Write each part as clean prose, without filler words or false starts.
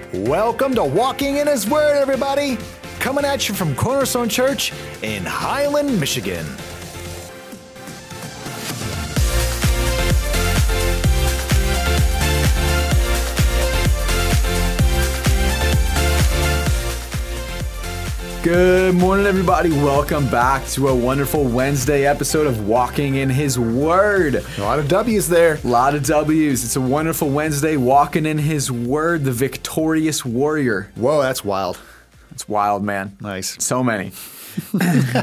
Welcome to Walking in His Word, everybody. Coming at you from Cornerstone Church in Highland, Michigan. Good morning, everybody. Welcome back to a wonderful Wednesday episode of Walking in His Word. A lot of W's there. A lot of W's. It's a wonderful Wednesday, walking in His Word, the victorious warrior. Whoa, that's wild. It's wild, man. Nice. So many. We're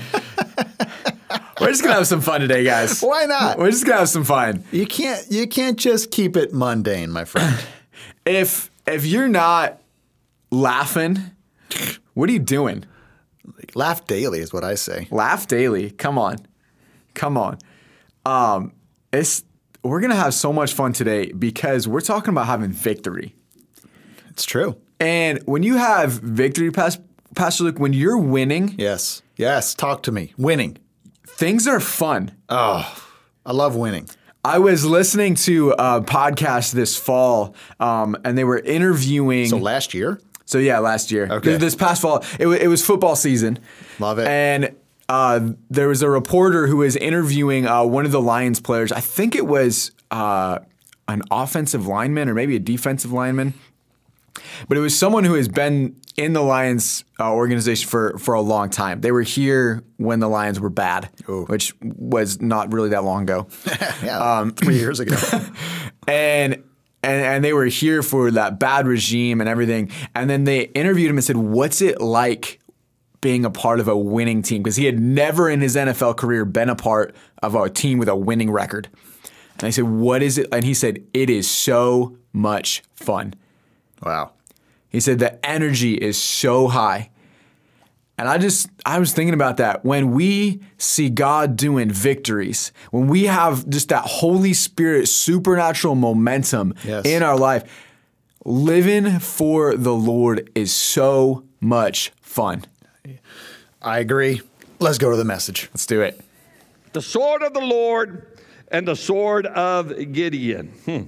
just gonna have some fun today, guys. Why not? We're just gonna have some fun. You can't just keep it mundane, my friend. If you're not laughing, what are you doing? Laugh daily is what I say. Laugh daily. Come on. We're gonna have so much fun today because we're talking about having victory. It's true. And when you have victory, Pastor Luke, when you're winning, Yes, talk to me. Winning. things are fun. Oh, I love winning. I was listening to a podcast this fall, and they were interviewing. So last year? So yeah, last year. Okay. This past fall, it was football season. Love it. And there was a reporter who was interviewing one of the Lions players. I think it was an offensive lineman or maybe a defensive lineman. But it was someone who has been in the Lions organization for a long time. They were here when the Lions were bad, which was not really that long ago. Yeah, 3 years ago. And they were here for that bad regime and everything. And then they interviewed him and said, what's it like being a part of a winning team? Because he had never in his NFL career been a part of a team with a winning record. And I said, what is it? And he said, it is so much fun. Wow. He said the energy is so high. And I was thinking about that. When we see God doing victories, when we have just that Holy Spirit supernatural momentum in our life, living for the Lord is so much fun. I agree. Let's go to the message. Let's do it. The sword of the Lord and the sword of Gideon.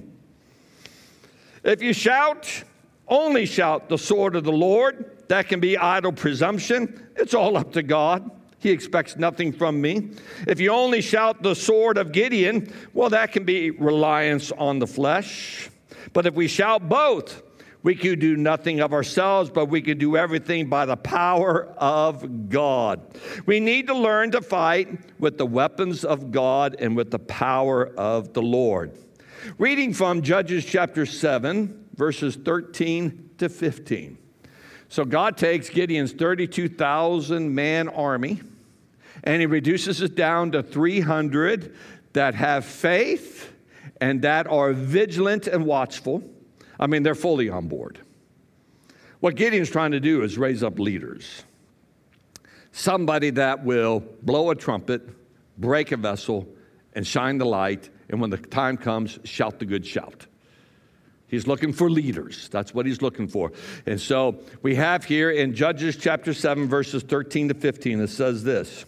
If you only shout the sword of the Lord, that can be idle presumption. It's all up to God. He expects nothing from me. If you only shout the sword of Gideon, well, that can be reliance on the flesh. But if we shout both, we could do nothing of ourselves, but we could do everything by the power of God. We need to learn to fight with the weapons of God and with the power of the Lord. Reading from Judges chapter 7, verses 13 to 15. So God takes Gideon's 32,000-man army, and he reduces it down to 300 that have faith and that are vigilant and watchful. I mean, they're fully on board. What Gideon's trying to do is raise up leaders. Somebody that will blow a trumpet, break a vessel, and shine the light, and when the time comes, shout the good shout. He's looking for leaders. That's what he's looking for. And so we have here in Judges chapter 7, verses 13 to 15, it says this.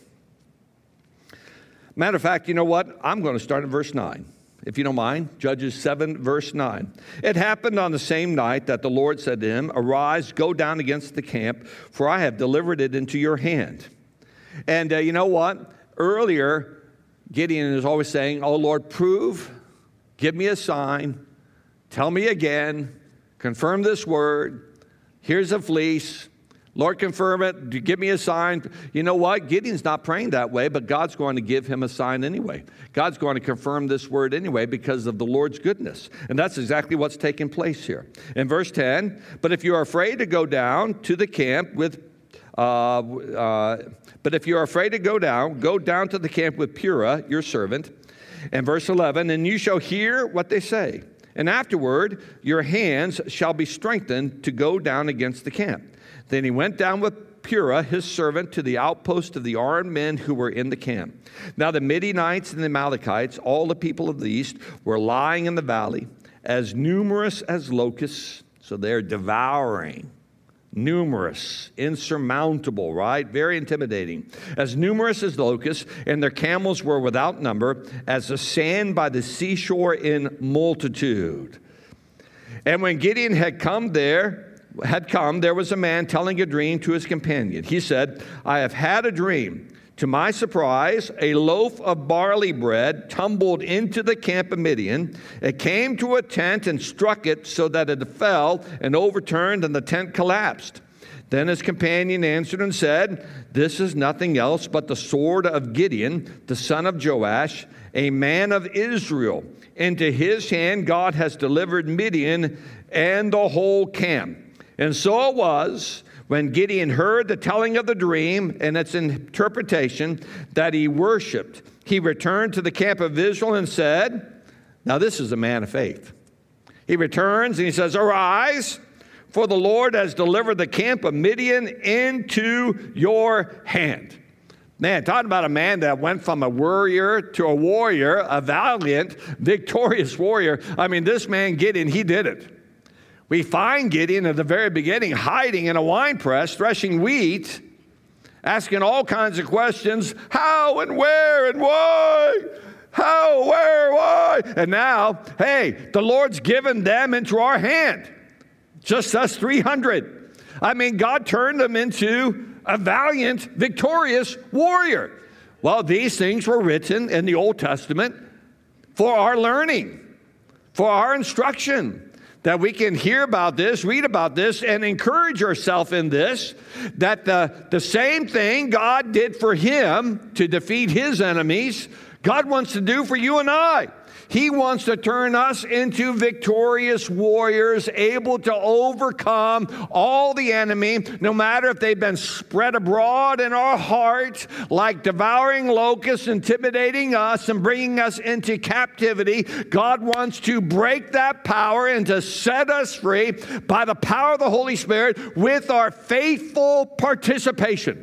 Matter of fact, you know what? I'm going to start at verse 9, if you don't mind. Judges 7, verse 9. It happened on the same night that the Lord said to him, arise, go down against the camp, for I have delivered it into your hand. And you know what? Earlier, Gideon is always saying, oh, Lord, prove, give me a sign. Tell me again, confirm this word. Here's a fleece. Lord, confirm it. Give me a sign. You know what? Gideon's not praying that way, but God's going to give him a sign anyway. God's going to confirm this word anyway because of the Lord's goodness. And that's exactly what's taking place here. In verse 10, but if you are afraid to go down to the camp with but if you are afraid to go down to the camp with Purah, your servant. And verse 11, and you shall hear what they say. And afterward, your hands shall be strengthened to go down against the camp. Then he went down with Purah, his servant, to the outpost of the armed men who were in the camp. Now the Midianites and the Amalekites, all the people of the east, were lying in the valley, as numerous as locusts. So they're devouring. Numerous, insurmountable, right? Very intimidating. As numerous as locusts, and their camels were without number, as the sand by the seashore in multitude. And when Gideon had come, there was a man telling a dream to his companion. He said, I have had a dream. To my surprise, a loaf of barley bread tumbled into the camp of Midian. It came to a tent and struck it so that it fell and overturned, and the tent collapsed. Then his companion answered and said, this is nothing else but the sword of Gideon, the son of Joash, a man of Israel. Into his hand God has delivered Midian and the whole camp. And so it was, when Gideon heard the telling of the dream and its interpretation, that he worshiped. He returned to the camp of Israel and said, now this is a man of faith. He returns and he says, arise, for the Lord has delivered the camp of Midian into your hand. Man, talking about a man that went from a warrior to a warrior, a valiant, victorious warrior. I mean, this man Gideon, he did it. We find Gideon at the very beginning hiding in a wine press, threshing wheat, asking all kinds of questions. How and where and why? How, where, why? And now, hey, the Lord's given them into our hand. Just us 300. I mean, God turned them into a valiant, victorious warrior. Well, these things were written in the Old Testament for our learning, for our instruction, that we can hear about this, read about this, and encourage ourselves in this, that the same thing God did for him to defeat his enemies, God wants to do for you and I. He wants to turn us into victorious warriors, able to overcome all the enemy, no matter if they've been spread abroad in our heart like devouring locusts, intimidating us and bringing us into captivity. God wants to break that power and to set us free by the power of the Holy Spirit with our faithful participation.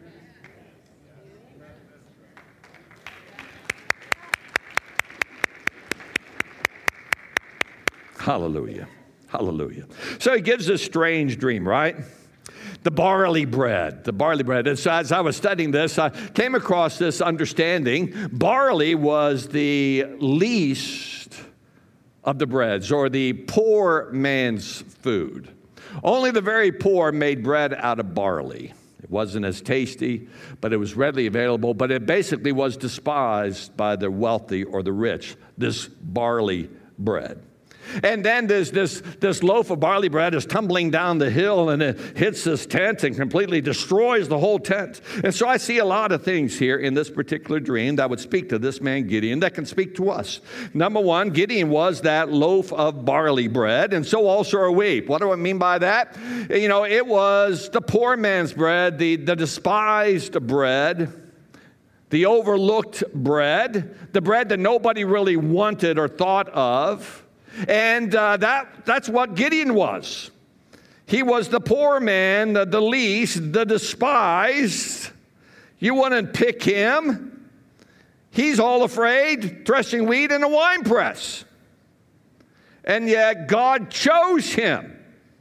Hallelujah. Hallelujah. So he gives this strange dream, right? The barley bread. The barley bread. And so as I was studying this, I came across this understanding. Barley was the least of the breads, or the poor man's food. Only the very poor made bread out of barley. It wasn't as tasty, but it was readily available. But it basically was despised by the wealthy or the rich, this barley bread. And then this loaf of barley bread is tumbling down the hill, and it hits this tent and completely destroys the whole tent. And so I see a lot of things here in this particular dream that would speak to this man Gideon, that can speak to us. Number one, Gideon was that loaf of barley bread, and so also are we. What do I mean by that? You know, it was the poor man's bread, the despised bread, the overlooked bread, the bread that nobody really wanted or thought of. And that's what Gideon was. He was the poor man, the least, the despised. You wouldn't pick him. He's all afraid, threshing wheat in a wine press. And yet God chose him.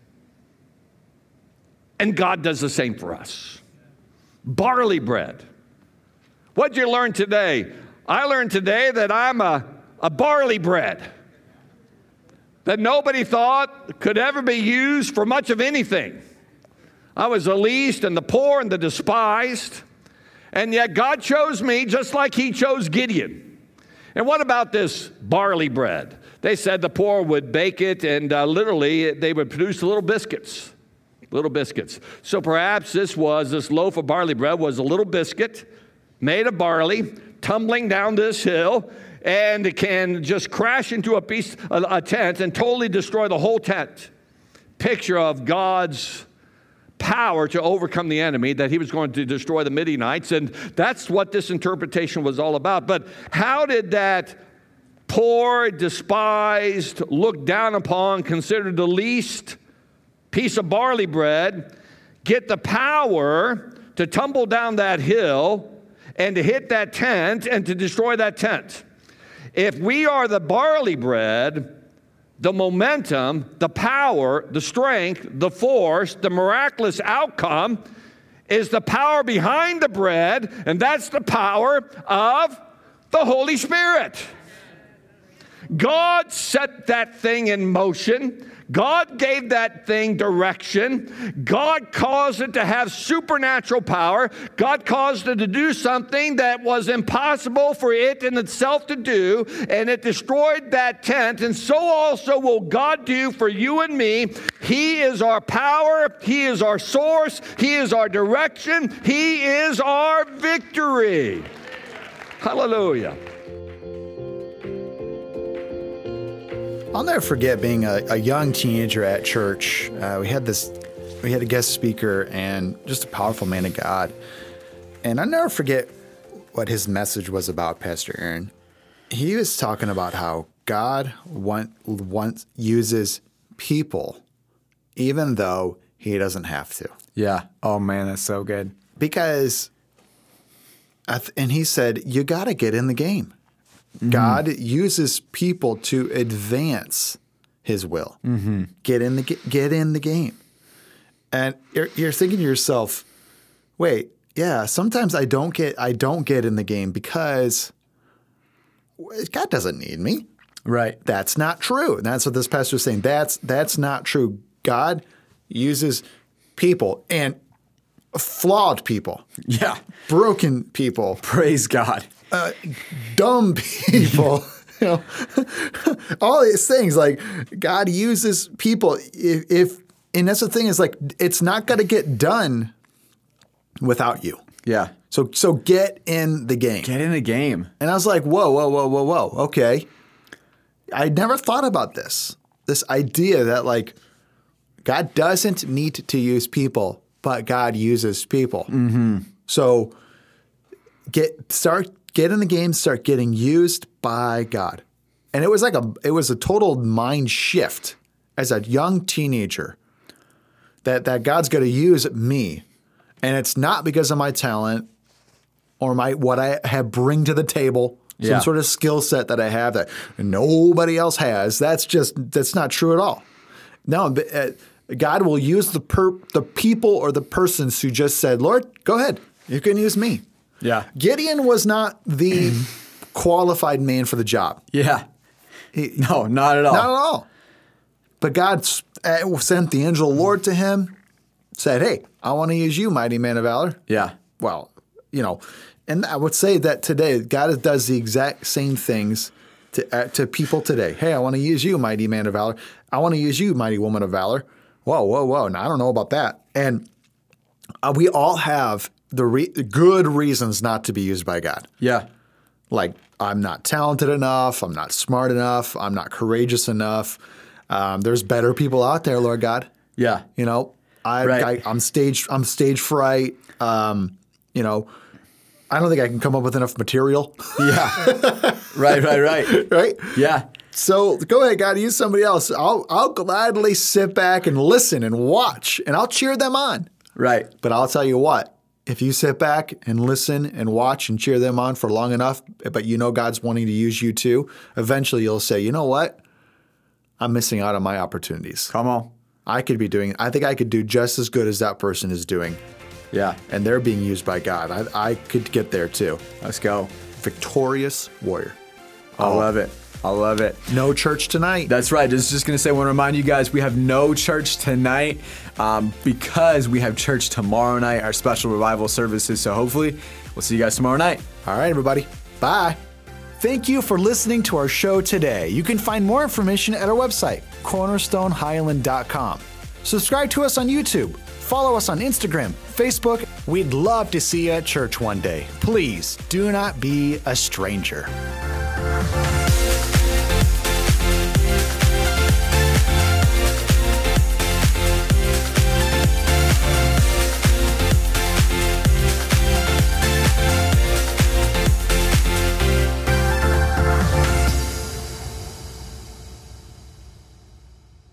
And God does the same for us. Barley bread. What'd you learn today? I learned today that I'm a barley bread that nobody thought could ever be used for much of anything. I was the least and the poor and the despised, and yet God chose me just like he chose Gideon. And what about this barley bread? They said the poor would bake it, and literally they would produce little biscuits. Little biscuits. So perhaps this loaf of barley bread was a little biscuit made of barley, tumbling down this hill, and it can just crash into a tent and totally destroy the whole tent. Picture of God's power to overcome the enemy, that he was going to destroy the Midianites, and that's what this interpretation was all about. But how did that poor, despised, looked down upon, considered the least piece of barley bread get the power to tumble down that hill and to hit that tent and to destroy that tent? If we are the barley bread, the momentum, the power, the strength, the force, the miraculous outcome is the power behind the bread, and that's the power of the Holy Spirit. God set that thing in motion. God gave that thing direction. God caused it to have supernatural power. God caused it to do something that was impossible for it in itself to do, and it destroyed that tent. And so also will God do for you and me. He is our power. He is our source. He is our direction. He is our victory. Hallelujah. I'll never forget being a young teenager at church. We had a guest speaker and just a powerful man of God. And I'll never forget what his message was about, Pastor Aaron. He was talking about how God uses people even though he doesn't have to. Yeah. Oh, man, that's so good. Because, and he said, you got to get in the game. Mm-hmm. God uses people to advance his will. Mm-hmm. Get in the game. And you're thinking to yourself, wait, yeah, sometimes I don't get in the game because God doesn't need me. Right. That's not true. And that's what this pastor is saying. That's not true. God uses people, and flawed people. Yeah. Broken people. Praise God. Dumb people. All these things, like God uses people. And that's the thing, is like, it's not going to get done without you. Yeah. So get in the game. Get in the game. And I was like, whoa. Okay. I never thought about this idea that, like, God doesn't need to use people, but God uses people. Mm-hmm. So get in the game, start getting used by God. And it was a total mind shift as a young teenager that God's going to use me. And it's not because of my talent or what I bring to the table, some sort of skill set that I have that nobody else has. That's not true at all. No, God will use the people or the persons who just said, Lord, go ahead. You can use me. Yeah. Gideon was not the qualified man for the job. Yeah. No, not at all. Not at all. But God sent the angel of the Lord to him, said, hey, I want to use you, mighty man of valor. Yeah. Well, and I would say that today, God does the exact same things to people today. Hey, I want to use you, mighty man of valor. I want to use you, mighty woman of valor. Whoa. Now, I don't know about that. And we all have the good reasons not to be used by God. Yeah. Like, I'm not talented enough. I'm not smart enough. I'm not courageous enough. There's better people out there, Lord God. Yeah. I'm stage fright. I don't think I can come up with enough material. Yeah. Right. Right? Yeah. So go ahead, God, use somebody else. I'll gladly sit back and listen and watch, and I'll cheer them on. Right. But I'll tell you what, if you sit back and listen and watch and cheer them on for long enough, but God's wanting to use you too, eventually you'll say, you know what? I'm missing out on my opportunities. Come on. I think I could do just as good as that person is doing. Yeah. And they're being used by God. I could get there too. Let's go. Victorious warrior. I love it. No church tonight. That's right. Just going to say, I want to remind you guys, we have no church tonight because we have church tomorrow night, our special revival services. So hopefully we'll see you guys tomorrow night. All right, everybody. Bye. Thank you for listening to our show today. You can find more information at our website, cornerstonehighland.com. Subscribe to us on YouTube. Follow us on Instagram, Facebook. We'd love to see you at church one day. Please do not be a stranger.